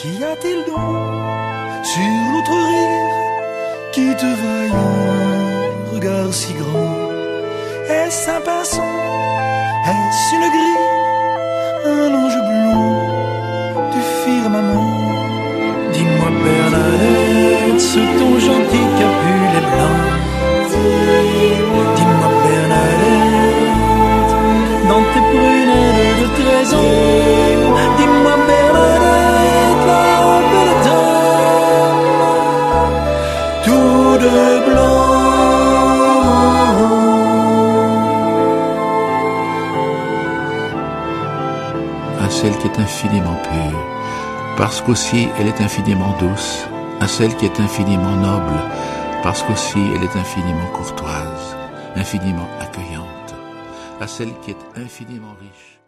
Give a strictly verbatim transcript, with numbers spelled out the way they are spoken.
Qui a-t-il donc sur l'autre rive qui te vaille un regard si grand? Est-ce un pinson? Est-ce une grille? Un ange blond du firmament? Dis-moi Bernadette, sous ton gentil capulet blanc. Dis-moi Bernadette, dans tes prunelles de treize ans. Dis-moi Bernadette, la belle dame, tout de blanc. À celle qui est infiniment pure, parce qu'aussi elle est infiniment douce, à celle qui est infiniment noble, parce qu'aussi elle est infiniment courtoise, infiniment accueillante, à celle qui est infiniment riche.